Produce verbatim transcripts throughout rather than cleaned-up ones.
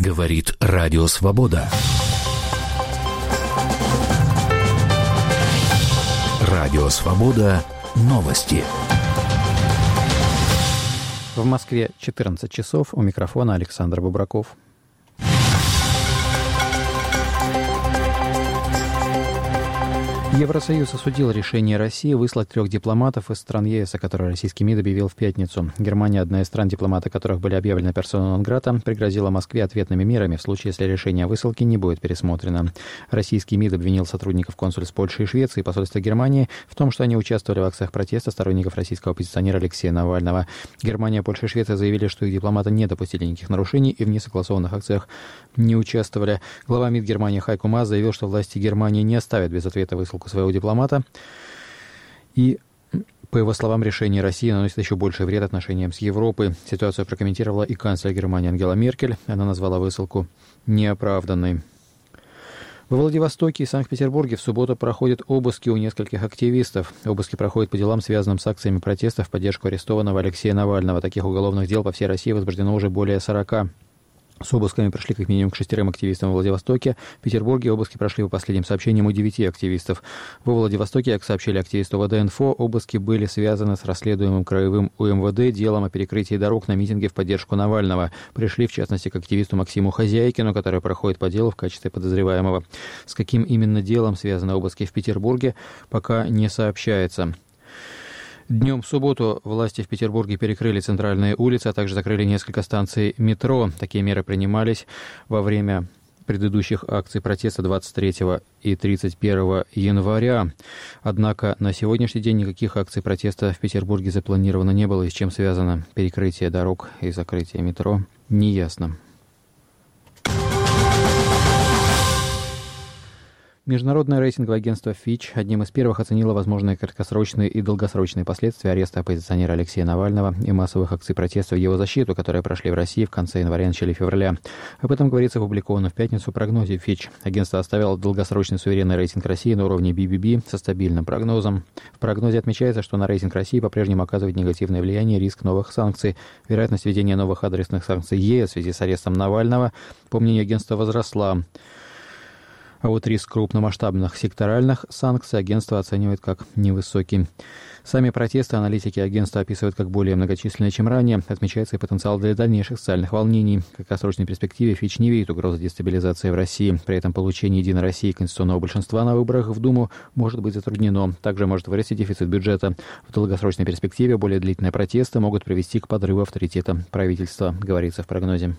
Говорит Радио Свобода. Радио Свобода. Новости. В Москве четырнадцать часов. У микрофона Александр Бубраков. Евросоюз осудил решение России выслать трех дипломатов из стран ЕС, о которых российский МИД объявил в пятницу. Германия, одна из стран, дипломаты которых были объявлены персона нон-грата, пригрозила Москве ответными мерами в случае, если решение о высылке не будет пересмотрено. Российский МИД обвинил сотрудников консульств Польши и Швеции и посольства Германии в том, что они участвовали в акциях протеста сторонников российского оппозиционера Алексея Навального. Германия, Польша и Швеция заявили, что их дипломаты не допустили никаких нарушений и в несогласованных акциях не участвовали. Глава МИД Германии Хайко Маас заявил, что власти Германии не оставят без ответа высылку своего дипломата. И, по его словам, решение России наносит еще больший вред отношениям с Европой. Ситуацию прокомментировала и канцлер Германии Ангела Меркель. Она назвала высылку неоправданной. Во Владивостоке и Санкт-Петербурге в субботу проходят обыски у нескольких активистов. Обыски проходят по делам, связанным с акциями протеста в поддержку арестованного Алексея Навального. Таких уголовных дел по всей России возбуждено уже более сорока. С обысками пришли как минимум к шестерым активистам в Владивостоке. В Петербурге обыски прошли, по последним сообщениям, у девяти активистов. Во Владивостоке, как сообщили активисты ОВД-Инфо, обыски были связаны с расследуемым краевым УМВД делом о перекрытии дорог на митинге в поддержку Навального. Пришли, в частности, к активисту Максиму Хозяйкину, который проходит по делу в качестве подозреваемого. С каким именно делом связаны обыски в Петербурге, пока не сообщается. Днем в субботу власти в Петербурге перекрыли центральные улицы, а также закрыли несколько станций метро. Такие меры принимались во время предыдущих акций протеста двадцать третьего и тридцать первого января. Однако на сегодняшний день никаких акций протеста в Петербурге запланировано не было. И с чем связано перекрытие дорог и закрытие метро, неясно. Международное рейтинговое агентство Fitch одним из первых оценило возможные краткосрочные и долгосрочные последствия ареста оппозиционера Алексея Навального и массовых акций протеста в его защиту, которые прошли в России в конце января и начале февраля. Об этом говорится в опубликованном в пятницу прогнозе Fitch. Агентство оставило долгосрочный суверенный рейтинг России на уровне би би би со стабильным прогнозом. В прогнозе отмечается, что на рейтинг России по-прежнему оказывает негативное влияние риск новых санкций. Вероятность введения новых адресных санкций ЕС в связи с арестом Навального, по мнению агентства, возросла. А вот риск крупномасштабных секторальных санкций агентство оценивает как невысокий. Сами протесты аналитики агентства описывают как более многочисленные, чем ранее. Отмечается и потенциал для дальнейших социальных волнений. В краткосрочной перспективе Фитч не видит угрозы дестабилизации в России. При этом получение «Единой России» конституционного большинства на выборах в Думу может быть затруднено. Также может вырасти дефицит бюджета. В долгосрочной перспективе более длительные протесты могут привести к подрыву авторитета правительства, говорится в прогнозе.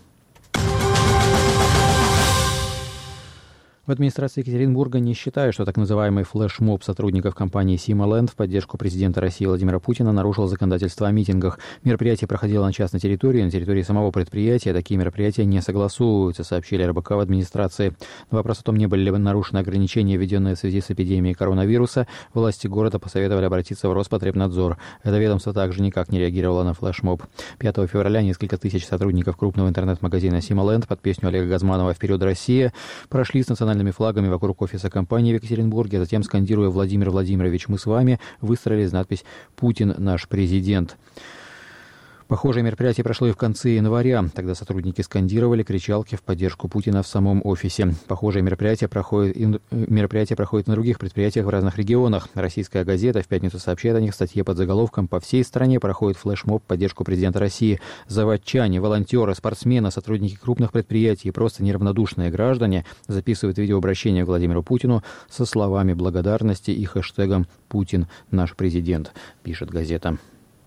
В администрации Екатеринбурга не считают, что так называемый флешмоб сотрудников компании «Симоленд» в поддержку президента России Владимира Путина нарушил законодательство о митингах. Мероприятие проходило на частной территории, на территории самого предприятия. Такие мероприятия не согласуются, сообщили эр бэ ка в администрации. На вопрос о том, не были ли нарушены ограничения, введенные в связи с эпидемией коронавируса, власти города посоветовали обратиться в Роспотребнадзор. Это ведомство также никак не реагировало на флешмоб. пятого февраля несколько тысяч сотрудников крупного интернет-магазина «Симоленд» под песню Олега Газманова «Вперед, Россия» прошли с национальным флагами вокруг офиса компании в Екатеринбурге, а затем, скандируя «Владимир Владимирович, мы с вами», выстроили надпись «Путин наш президент». Похожее мероприятие прошло и в конце января. Тогда сотрудники скандировали кричалки в поддержку Путина в самом офисе. Похожее мероприятие проходит, и, мероприятие проходит на других предприятиях в разных регионах. Российская газета в пятницу сообщает о них в статье под заголовком «По всей стране проходит флешмоб в поддержку президента России. Заводчане, волонтеры, спортсмены, сотрудники крупных предприятий и просто неравнодушные граждане записывают видеообращение к Владимиру Путину со словами благодарности и хэштегом «Путин наш президент», пишет газета.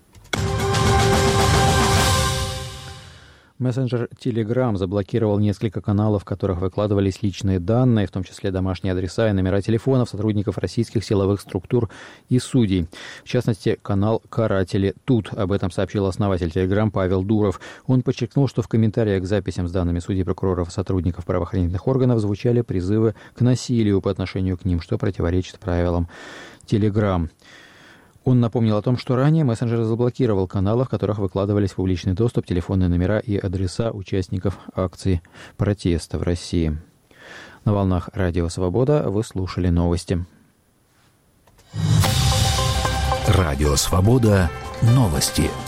Мессенджер Telegram заблокировал несколько каналов, в которых выкладывались личные данные, в том числе домашние адреса и номера телефонов сотрудников российских силовых структур и судей. В частности, канал «Каратели тут». Об этом сообщил основатель Telegram Павел Дуров. Он подчеркнул, что в комментариях к записям с данными судей, прокуроров и сотрудников правоохранительных органов звучали призывы к насилию по отношению к ним, что противоречит правилам Telegram. Он напомнил о том, что ранее мессенджер заблокировал каналы, в которых выкладывались в публичный доступ телефонные номера и адреса участников акций протеста в России. На волнах Радио Свобода вы слушали новости. Радио Свобода. Новости.